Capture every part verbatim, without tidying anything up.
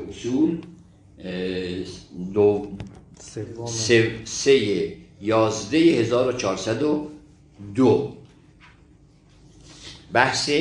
اصول دو سه, سه یازده هزار و چهارصد و دو بحث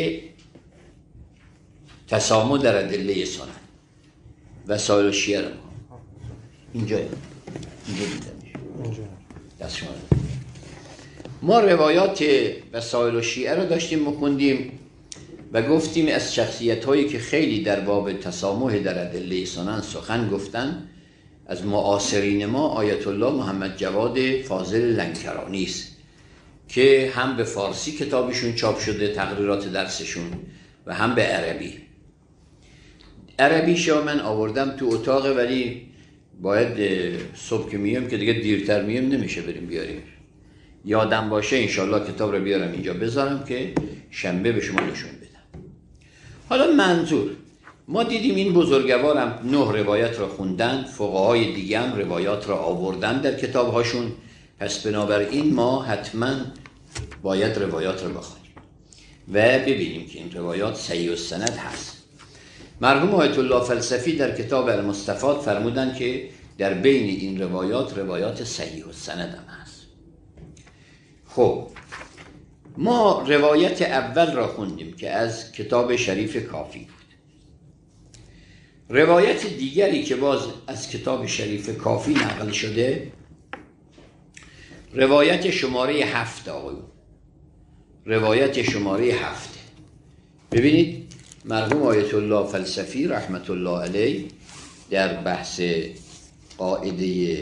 تسامح در ادله سنن وسائل شیعه رو اینجا اینجا دیدنش دست شما ما روایات وسائل شیعه رو داشتیم مخوندیم و گفتیم از شخصیت هایی که خیلی در باب تسامح در ادله سنن سخن گفتن از معاصرین ما آیت الله محمد جواد فاضل لنکرانی است که هم به فارسی کتابشون چاپ شده تقریرات درسشون و هم به عربی. عربیش من آوردم تو اتاق ولی باید صبح که میام که دیگه دیرتر میام نمیشه بریم بیاریم. یادم باشه انشالله کتاب رو بیارم اینجا بذارم که شنبه به شما نشون بدم. حالا منظور ما دیدیم این بزرگوارم نه روایت را خوندن، فقهای دیگه هم روایات را آوردن در کتابهاشون، پس بنابراین ما حتما باید روایات را بخونیم و ببینیم که این روایات صحیح السند هست. مرحوم آیت الله فلسفی در کتاب المستفاد فرمودن که در بین این روایات روایات صحیح السند هم هست. خب ما روایت اول را خوندیم که از کتاب شریف کافی بود. روایت دیگری که باز از کتاب شریف کافی نقل شده روایت شماره هفت آقایون، روایت شماره هفت. ببینید مرحوم آیت الله فلسفی رحمت الله علیه در بحث قاعده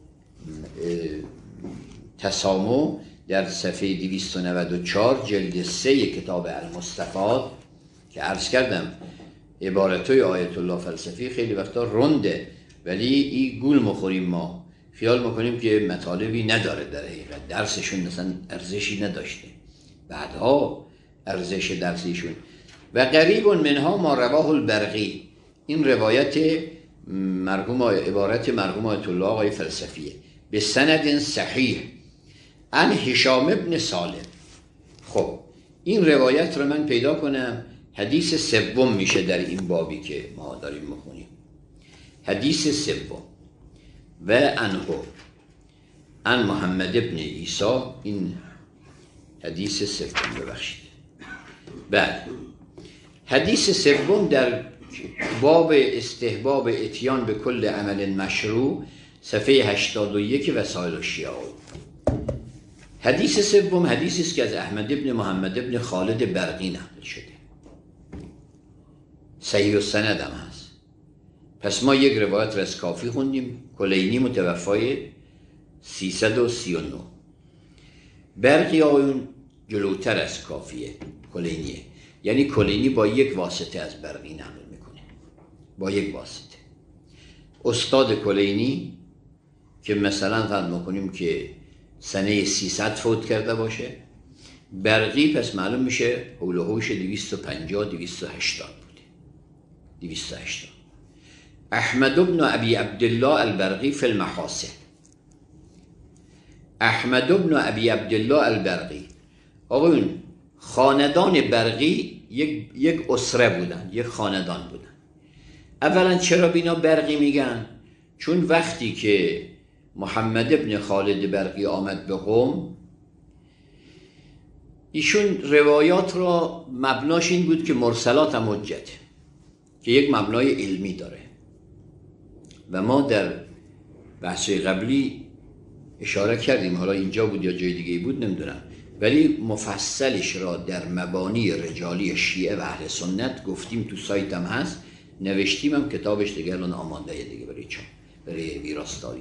تسامح در صفحه دویست و نود و چهار جلد سه کتاب المستفاد که عرض کردم عبارتوی آیت الله فلسفی خیلی وقتا رنده ولی این گول مخوریم، ما خیال میکنیم که مطالبی نداره، در حقیقت درسشون مثلا ارزشی نداشته، بعدها ارزش درسیشون. و قریب منها ما رواه البرقی، این روایت مرحوم عبارت مرحوم آیت الله آقای فلسفیه به سند صحیح عن هشام ابن سالم. خب این روایت رو من پیدا کنم، حدیث سوم میشه در این بابی که ما داریم میخونیم، حدیث سوم. و انهو ان محمد ابن عیسی، این حدیث سوم ببخشید. بعد حدیث سوم در باب استحباب اتیان به کل عمل مشروع صفحه هشتاد و یک وسائل الشیعه. حدیث سوم حدیثی است که از احمد ابن محمد ابن خالد برقی نقل شده، صحیح السند هم هست. پس ما یک روایت را از کافی خوندیم، کلینی متوفای سیصد و سی و نه. برقی آیون جلوتر از کافیه، کلینیه، یعنی کلینی با یک واسطه از برقی نقل میکنه، با یک واسطه. استاد کلینی که مثلا فرض میکنیم که سنه سیصد فوت کرده باشه، برقی پس معلوم میشه حول و حوش دویست و پنجاه دویست و هشتاد بوده، دویست و هشتاد. احمد ابن ابی عبدالله البرقی فی المحاسن، احمد ابن ابی عبدالله البرقی. آقایون خاندان برقی یک یک اسره بودن، یک خاندان بودن. اولا چرا بینا برقی میگن؟ چون وقتی که محمد ابن خالد برقی آمد به قم، ایشون روایات را مبناش این بود که مرسلات هم حجته، که یک مبنای علمی داره و ما در بحث قبلی اشاره کردیم، حالا اینجا بود یا جای دیگه بود نمیدونم، ولی مفصلش را در مبانی رجالی شیعه و اهل سنت گفتیم، تو سایتم هست، نوشتیم هم کتابش دیگه الان آماده دیگه برای چون برای ویراستاری.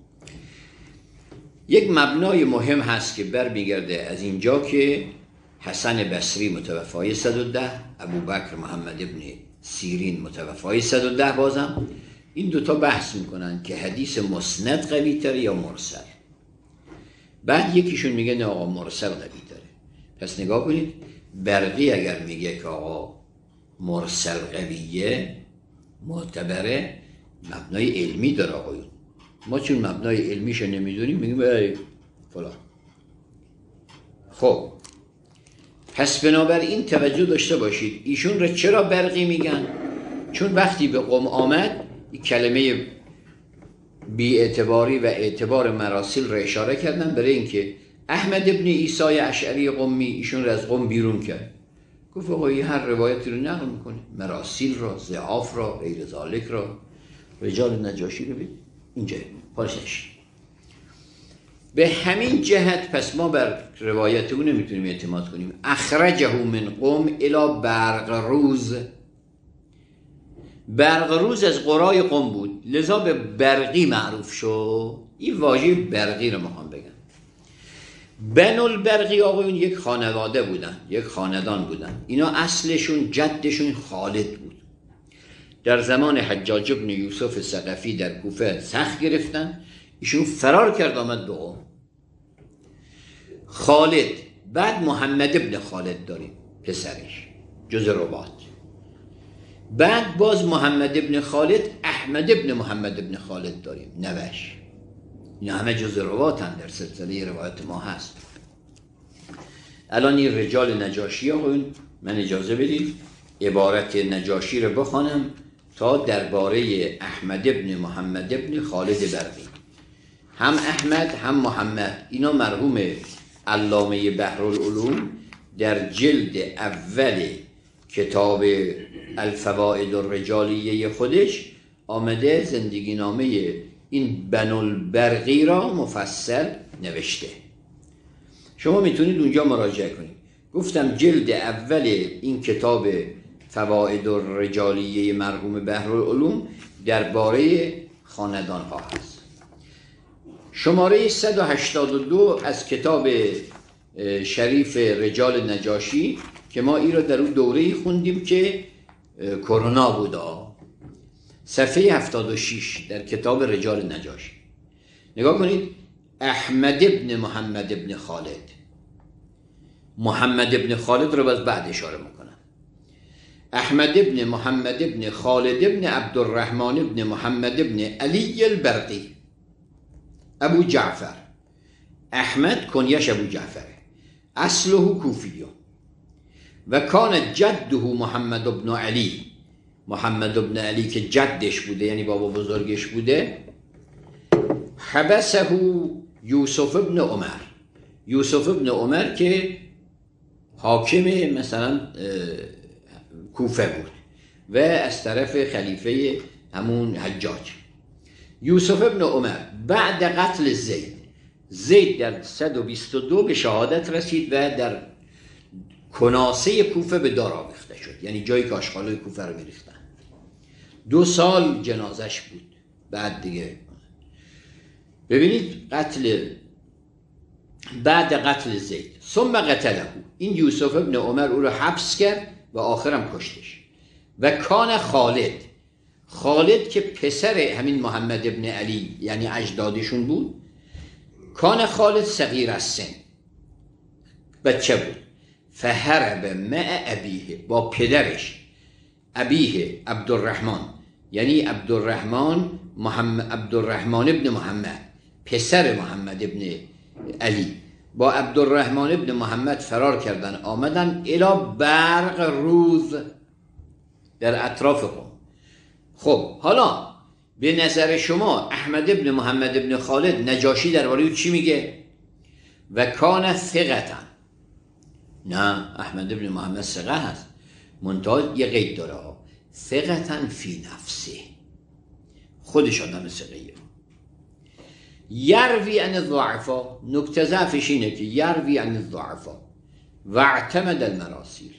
یک مبنای مهم هست که برمیگرده از اینجا که حسن بصری متوفای صد و ده، ابوبکر محمد ابن سیرین متوفای صد و ده، بازم این دوتا بحث میکنن که حدیث مسند قوی تر یا مرسل. بعد یکیشون میگه نه آقا مرسل قوی تره. پس نگاه کنید، برقی اگر میگه که آقا مرسل قویه معتبره، مبنای علمی داره آقایون. ما چون مبنای علمیشو نمیدونیم میگیم ای فلان. خب پس بنابراین توجه داشته باشید، ایشون را چرا برقی میگن؟ چون وقتی به قم آمد این کلمه بی اعتباری و اعتبار مراسیل را اشاره کردن برای اینکه احمد ابن عیسی اشعری قمی ایشون را از قم بیرون کرد. گفت آقا این هر روایتی رو نقل میکنه، مراسیل را، ضعاف را، غیر ذالک را. رجال نجاشی رو بید اینجا پارشش. به همین جهت پس ما بر روایت او نمیتونیم اعتماد کنیم. اخرجه من قم الی برقروز. برقروز از قرای قم بود، لذا به برقی معروف شد. این واژه برقی رو میخوام بگم. بنو البرقی آقایون یک خانواده بودن، یک خاندان بودن. اینا اصلشون جدشون خالد بود. در زمان حجاج ابن یوسف ثقفی در کوفه سخت گرفتن، ایشون فرار کرد آمد به قم. خالد، بعد محمد ابن خالد داریم پسرش جز روات، بعد باز محمد ابن خالد، احمد ابن محمد ابن خالد داریم نوش. اینا همه جز روات هم در سلسله روایت ما هست. الان این رجال نجاشی آقایون من اجازه بدید عبارت نجاشی رو بخوانم تا درباره احمد ابن محمد ابن خالد برقی. هم احمد هم محمد اینا مرحوم علامه بحرالعلوم در جلد اول کتاب الفوائد الرجالیه خودش آمده زندگی نامه این بنو البرقی را مفصل نوشته. شما میتونید اونجا مراجعه کنید. گفتم جلد اول این کتاب فوائد الرجالیه مرحوم بحرالعلوم درباره خاندان ها هست. شماره صد و هشتاد و دو از کتاب شریف رجال نجاشی که ما این را در اون دوره‌ای خوندیم که کرونا بود. صفحه هفتاد و شش در کتاب رجال نجاشی نگاه کنید. احمد ابن محمد ابن خالد، محمد ابن خالد رو باز بعد اشاره میکنم. احمد ابن محمد ابن خالد ابن عبدالرحمن ابن محمد ابن علی البرقی ابو جعفر. احمد کنیش ابو جعفره، اصله کوفیه و کان جده محمد ابن علی. محمد ابن علی که جدش بوده یعنی بابا بزرگش بوده. حبسه یوسف ابن عمر. یوسف ابن عمر که حاکم مثلا کوفه بود و از طرف خلیفه همون حجاج. یوسف ابن عمر بعد قتل زید، زید در صد و بیست و دو به شهادت رسید و در کناسه کوفه به دار آویخته شد، یعنی جایی که آشغالای کوفه رو میریختن. دو سال جنازش بود. بعد دیگه ببینید قتل بعد قتل زید ثم قتله، این یوسف ابن عمر او رو حبس کرد و آخرم کشتش. و کان خالد، خالد که پسر همین محمد ابن علی یعنی اجدادشون بود، کان خالد صغیر السن، بچه بود. فهرب مع ابیه، با پدرش، ابیه عبدالرحمن یعنی عبدالرحمن محمد عبدالرحمن ابن محمد پسر محمد ابن علی، با عبدالرحمن ابن محمد فرار کردن آمدن الی برق روز در اطراف قم. خب حالا به نظر شما احمد ابن محمد ابن خالد نجاشی درباره او چی میگه؟ و کان ثقة. نه، احمد ابن محمد ثقه هست، منتها یه قید داره ها، ثقة فی نفسه، خودش آدم ثقه‌ایه. یروی عن الضعفاء، نکته ضعفش اینه که یروی عن الضعفاء و اعتمد المراسیل.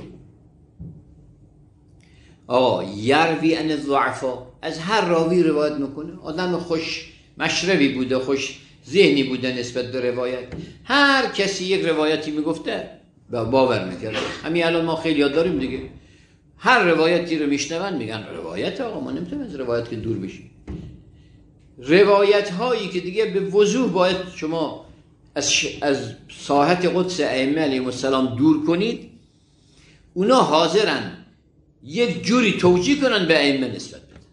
آقا یروی عن الضعفاء، از هر راوی روایت میکنه، آدم خوش مشربی بوده، خوش ذهنی بوده نسبت به روایت، هر کسی یک روایتی میگفته باور میکرد. همین الان ما خیلی یاد داریم دیگه، هر روایتی رو میشنون میگن روایت. آقا ما نمیتونیم از روایت که دور بشیم. روایت هایی که دیگه به وضوح باید شما از, ش... از ساحت قدس ائمه علیهم السلام دور کنید، اونا حاضرن یک جوری توجیه کنن به ائمه نسبت بدن.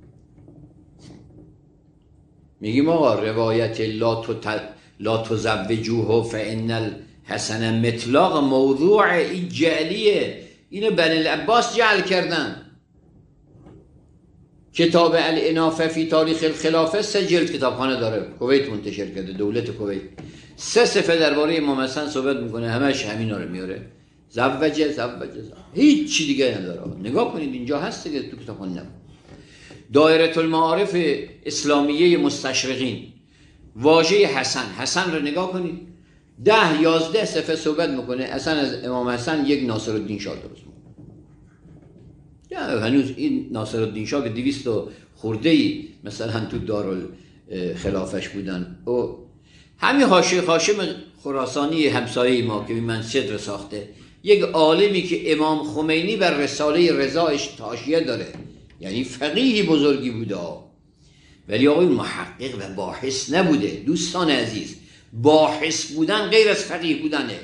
میگیم آقا روایت لا تو لا تزوجوه فان الحسن مطلق موضوع، این جعلیه، اینو بنی العباس جعل کردن. کتاب الانافه فی تاریخ الخلافه سه جلد کتابخانه داره، کویت منتشر کرده، دولت کویت. سه صفحه درباره امام حسن صحبت میکنه، همش همینا رو میاره. زوجه زوجه هیچ چی دیگه نداره. نگاه کنید اینجا هست که تو کتابخانه نبود. دایره المعارف اسلامیه مستشرقین، واژه حسن، حسن رو نگاه کنید، ده یازده صفحه صحبت میکنه اصلا از امام حسن یک ناصرالدین شاه درست میکنه. هنوز این ناصرالدین شاه که دویست و خورده ای مثلا تو دارالخلافش بودن. او همین حاشیه هاشم خراسانی همسایه ما که منصد رو ساخته، یک عالمی که امام خمینی بر رساله رضایش حاشیه داره، یعنی فقیهی بزرگی بوده، ولی آقای محقق و باحث نبوده. دوستان عزیز، باحث بودن غیر از فقیه بودنه.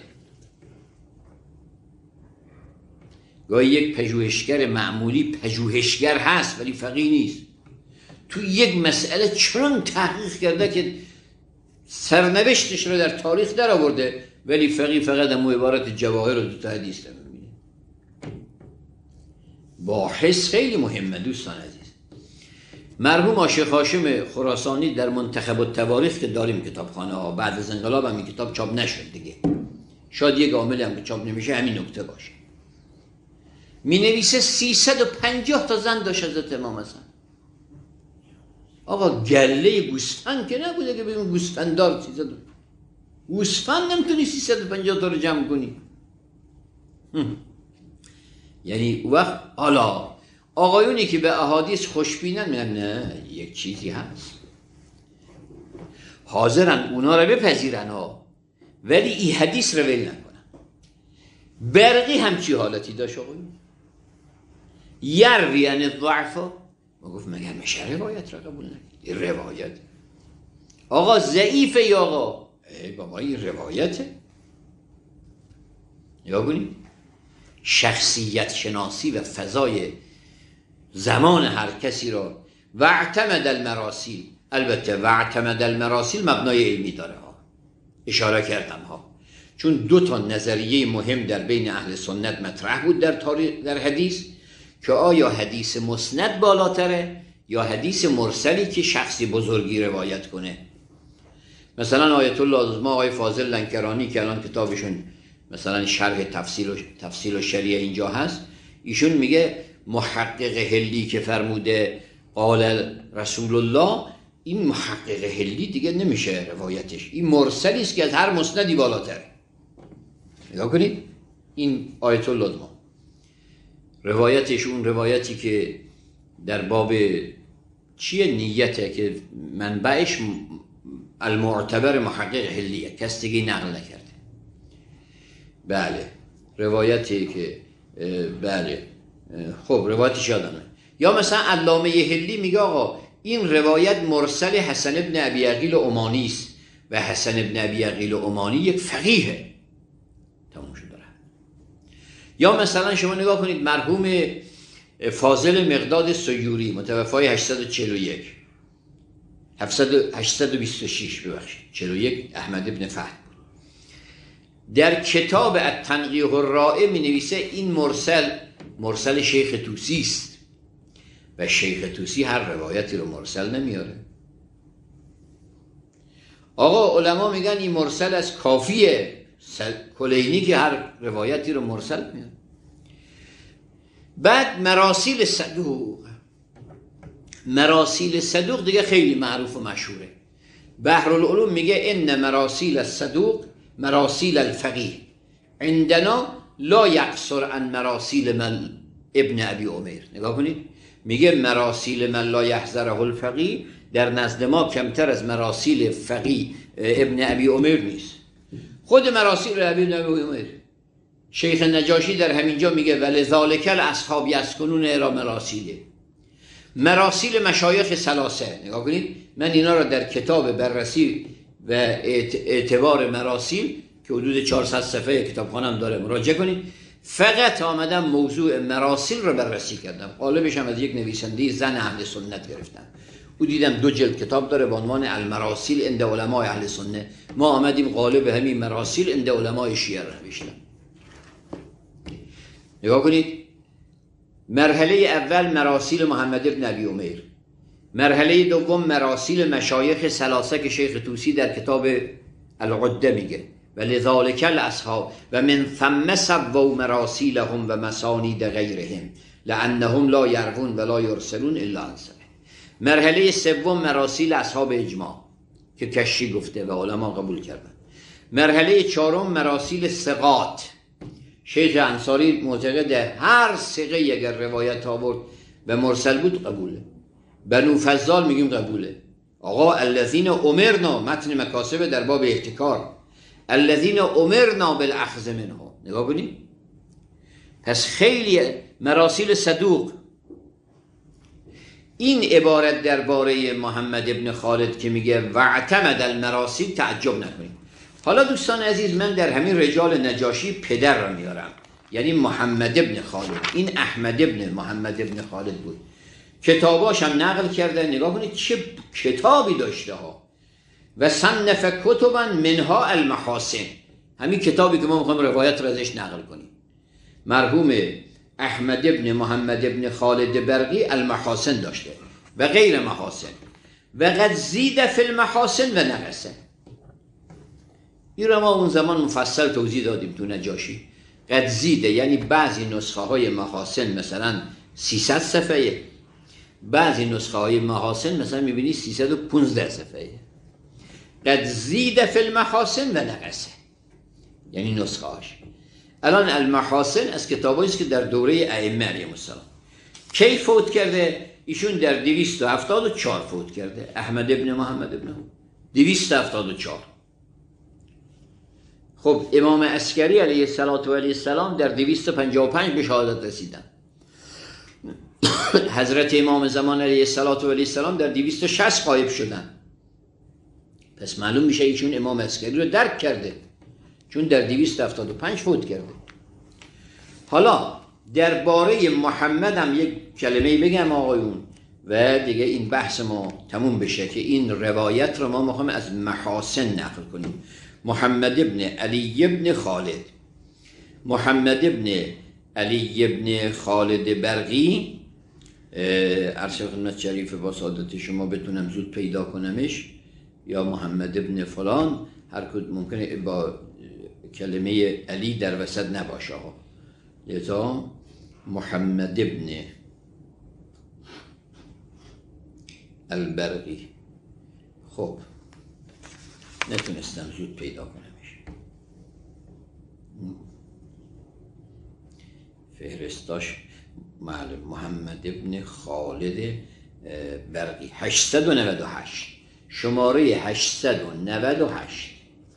گاهی یک پژوهشگر معمولی پژوهشگر هست ولی فقیه نیست. تو یک مسئله چنان تحقیق کرده که سرنوشتش رو در تاریخ در آورده، ولی فقیه فقط هم عبارت جواهر و دو تا حدیث رو می‌بینه. باحث خیلی مهمه دوستان عزیز. مرحوم شیخ هاشم خراسانی در منتخب التواریخ که داریم کتابخانه ها، بعد از انقلاب هم این کتاب چاپ نشد دیگه، شاید یک عامل هم که چاپ نمیشه همین نکته باشه. می نویسه سیصد و پنجاه تا زن داشت حضرت امام حسن. آقا گله گوسفند که نبوده که بگیم گوسفنددار سیصد گوسفند نمیتونی سیصد و پنجاه تا رو جمع کنی. یعنی وقت حالا آقایونی که به احادیث خوشبینن میگن نه یک چیزی هست، حاضرن اونا رو بپذیرن ها، ولی این حدیث رو ول نکنن. برقی همچی حالتی داشت آقایون، یروی عن الضعفا، ما گفت مگر میشه روایت را قبول نکنید؟ این روایت آقا ضعیفه یا آقا ای بابا این روایته. نگاه کنید شخصیت شناسی و فضای زمان هر کسی را. و اعتمد المراسیل، البته و اعتمد المراسیل مبنای علمی داره ها، اشاره کردم ها، چون دو تا نظریه مهم در بین اهل سنت مطرح بود در تاریخ در حدیث، که آیا حدیث مسند بالاتره یا حدیث مرسلی که شخصی بزرگی روایت کنه. مثلا آیت الله العظما آقای فاضل لنکرانی که الان کتابشون مثلا شرح تفسیر و تفسیر و شریعه اینجا هست، ایشون میگه محقق هلی که فرموده قال رسول الله، این محقق هلی دیگه نمیشه روایتش، این مرسلی است که از هر مسندی بالاتره. نگاه کنید این آیت الله العظما روایتش، اون روایتی که در باب چیه نیته که منبعش المعتبر محقق هلیه، کس دیگه نقل نکرده. بله روایتی که بله خب روایتش یادمه. یا مثلا علامه هلی میگه آقا این روایت مرسل حسن ابن ابی عقیل عمانی است و حسن ابن ابی عقیل عمانی یک فقیهه. تموم شد. یا مثلا شما نگاه کنید مرحوم فاضل مقداد سیوری متوفای هشتصد و چهل و یک هشتصد و بیست و شش ببخشید چهل و یک احمد ابن فهد بود. در کتاب التنقیح الرائع می نویسه این مرسل مرسل شیخ طوسی است و شیخ طوسی هر روایتی رو مرسل نمیاره. آقا علما میگن این مرسل از کافیه، کلینی که هر روایتی رو مرسل میاد. بعد مراسیل صدوق، مراسیل صدوق دیگه خیلی معروف و مشهوره. بحرالعلوم میگه ان مراسیل الصدوق مراسیل الفقیه عندنا لا یقصر عن مراسیل من ابن ابی عمر. نگاه کنید میگه مراسیل من لا یحضره الفقیه در نزد ما کمتر از مراسیل فقیه ابن ابی عمر نیست. خود مراسیل ابن ابی عمر شیخ نجاشی در همینجا میگه ولذالک الاصحاب یسکنون الی مراسیل، مراسیل مشایخ ثلاثه. نگاه کنید من اینا را در کتاب بررسی و اعتبار مراسیل که حدود چهارصد صفحه کتابخانه‌ام داره مراجعه کنید، فقط آمدم موضوع مراسیل رو بررسی کردم. قالبش هم از یک نویسنده زن اهل سنت گرفتم. او دیدم دو جلد کتاب داره با عنوان المراسیل عند علماء اهل سنت. ما آمدیم قالب همین مراسیل عند علماء شیعه رو نوشتم. نگاه کنید مرحله اول مراسیل محمد ابن علی امیر، مرحله دوم مراسیل مشایخ ثلاثه که شیخ طوسی در کتاب العده میگه و لذالک الاصحاب و من ثم سووا مراسیلهم و مسانید غیرهم لانهم لا یروون ولا یرسلون الا عن سبع. مرحله سوم مراسیل اصحاب اجماع که کشی گفته و علما قبول کردن. مرحله چهارم مراسیل ثقات، شیخ انصاری معتقده هر ثقه اگر روایت آورد و مرسل بود قبوله. بنو فضال میگیم قبوله. آقا الذین امرنا، متن مکاسب در باب احتکار، الذین امرنا بالاخذ منه، نگاه کنید. پس خیلی مراسیل صدوق. این عبارت درباره محمد ابن خالد که میگه واعتمد المراسیل تعجب نکنید. حالا دوستان عزیز، من در همین رجال نجاشی پدر رو میارم، یعنی محمد ابن خالد. این احمد ابن محمد ابن خالد بود، کتاباش هم نقل کرده. نگاه کنید چه کتابی داشته ها. و صنف کتبا منها المحاسن، همین کتابی که ما میخوایم روایت رو ازش نقل کنیم. مرحوم احمد ابن محمد ابن خالد برقی المحاسن داشته و غیر محاسن و قد زید فی المحاسن و نقصه. این رو ما اون زمان مفصل توضیح دادیم تو نجاشی. قد زیده یعنی بعضی نسخه های محاسن مثلا سیصد صفحه، بعضی نسخه های محاسن مثلا میبینی سیصد و پانزده صفحه. قد زید فی المحاسن و نقصه یعنی نسخه هاش. الان المحاسن از کتابایی است که در دوره ائمه علیهم السلام. کی فوت کرده؟ ایشون در دویست و هفتاد و چهار فوت کرده. احمد ابن محمد ابن دویست و هفتاد و چهار. خب امام عسکری علیه السلام در دویست و پنجاه و پنج به شهادت رسیدن. حضرت امام زمان علیه السلام در دویست و شصت غایب شدن. پس معلوم میشه ایشون امام عسکری رو درک کرده، چون در دویست و هفتاد و پنج فوت کرده. حالا درباره محمد هم یک کلمه بگم آقایون و دیگه این بحث ما تموم بشه که این روایت رو ما میخوایم از محاسن نقل کنیم. محمد ابن علی ابن خالد، محمد ابن علی ابن خالد برقی، عرض خدمت شریف با سعادت شما بتونم زود پیدا کنمش، یا محمد ابن فلان، هر کدوم ممکنه با کلمه علی در وسط نباشه ها. لذا محمد ابن البرقی. خب نتونستم زود پیدا کنمش. فهرستاش معلوم محمد ابن خالد برقی هشتصد و نود و هشت، شماره هشتصد و نود و هشت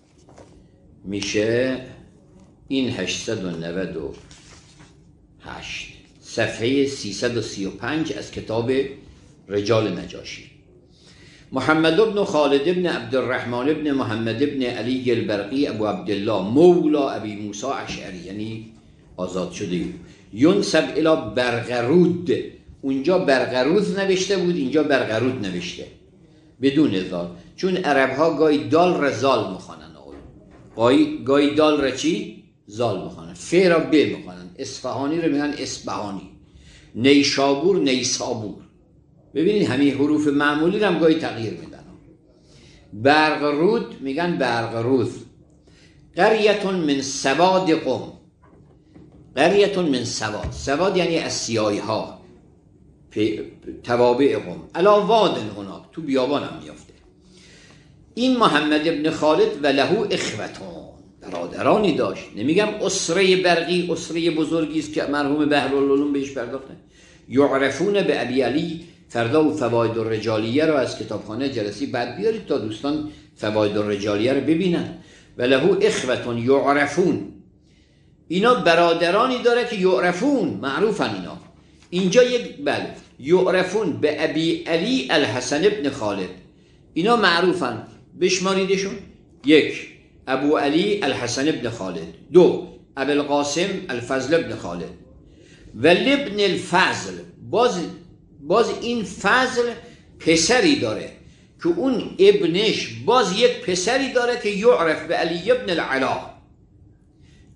میشه این هشتصد و نود و هشت صفحه سیصد و سی و پنج از کتاب رجال نجاشی. محمد ابن خالد ابن عبدالرحمن ابن محمد ابن علی البرقی ابو عبدالله مولا ابی موسی اشعری، یعنی آزاد شده. ینسب الی برقرود، اونجا برقروز نوشته بود، اینجا برقرود نوشته بدون زال، چون عرب ها گاهی دال را زال میخوانن، گاهی گاهی دال را چی؟ زال میخوانن. ف را ب میخوانن. اصفهانی رو میگن اصبهانی، نیشابور نیسابور. ببینید همین حروف معمولی رو هم گاهی تغییر میدن. برقرود میگن برقروز. قریتون من سواد قم، قریتون من سواد، سواد یعنی از سیاهی ها، توابع قم. علا وادن هناک، تو بیابان هم میافته. این محمد ابن خالد و لهو اخوتون، برادرانی داشت. نمیگم اسره برقی اسره بزرگی است که مرحوم بحرالعلوم بهش پرداخته. یعرفون به ابی علی. فردا و فواید الرجالیه رو از کتابخانه جلسی بعد بیارید تا دوستان فواید الرجالیه رو ببینن. و لهو اخوتون یعرفون، اینا برادرانی داره که یعرفون، معروفن اینا. اینجا یک بله یعرفون به ابی علی الحسن ابن خالد، اینا معروفن، بشماریدشون. یک ابو علی الحسن ابن خالد، دو ابوالقاسم الفضل ابن خالد و لابن الفضل. باز باز این فضل پسری داره که اون ابنش باز یک پسری داره که یعرف به علی ابن العلا،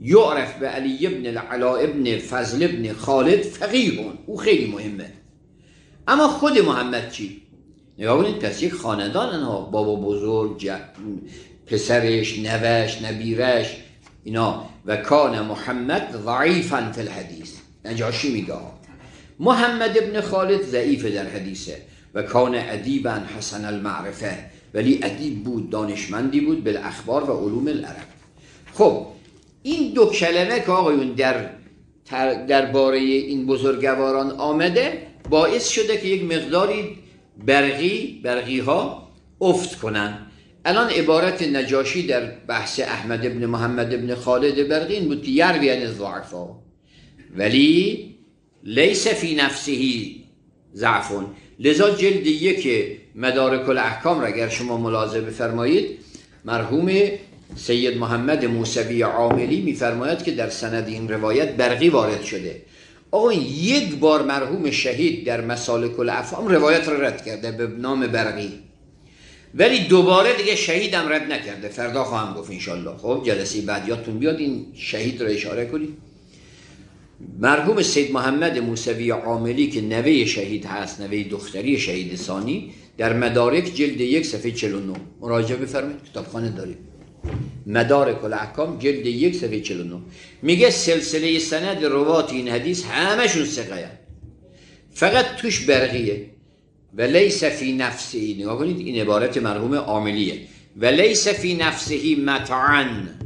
یعرف به علی ابن العلا ابن فضل ابن خالد فقیهون، او خیلی مهمه. اما خود محمد چی؟ نگاه کنید، پس یک خاندان ها، بابا بزرگ، ج... پسرش، نوش، نبیرش، اینا. و کان محمد ضعیفا فی الحدیث، نجاشی میگه محمد ابن خالد ضعیف در حدیثه. و کان ادیبا حسن المعرفه، ولی ادیب بود، دانشمندی بود، بالاخبار و علوم العرب. خب این دو کلمه که آقایون در درباره این بزرگواران آمده باعث شده که یک مقداری برقی برقی ها افت کنن. الان عبارت نجاشی در بحث احمد ابن محمد ابن خالد برقی این بود که یروی عن الضعفا ولی لیس فی نفسه ضعفون. لذا جلد یک مدارک الاحکام را اگر شما ملاحظه بفرمایید، مرحوم سید محمد موسوی عاملی میفرماید که در سند این روایت برقی وارد شده. آقا یک بار مرحوم شهید در مسالک الافهام روایت را رد کرده به نام برقی، ولی دوباره دیگه شهیدم رد نکرده. فردا خواهم گفت انشالله. خب جلسه بعد یادتون بیاد این شهید را اشاره کنید. مرحوم سید محمد موسوی عاملی که نوه شهید هست، نوه دختری شهید ثانی، در مدارک جلد یک صفحه چهل و نه مراجعه بفرمایید، کتابخانه داریم، مدارک الاحکام جلد یک صفحه چهل و نه، میگه سلسله سند روات این حدیث همشون ثقه، فقط توش برقیه. و لیس فی نفسه، نگاه کنید این عبارت مرحوم عاملیه، و لیس فی نفسه مطعن،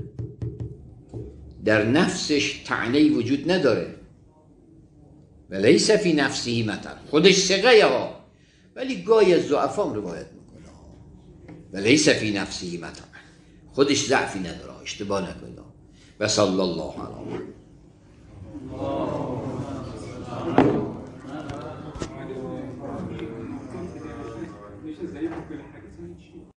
در نفسش طعنه‌ای وجود نداره. و لیس فی نفسه مطعن، خودش ثقه ها، ولی گاهی از ضعفام روایت میکنه. و لیس فی نفسه مطعن، خودش ضعفی نداره، اشتباه نکنید. و صلی الله علیه و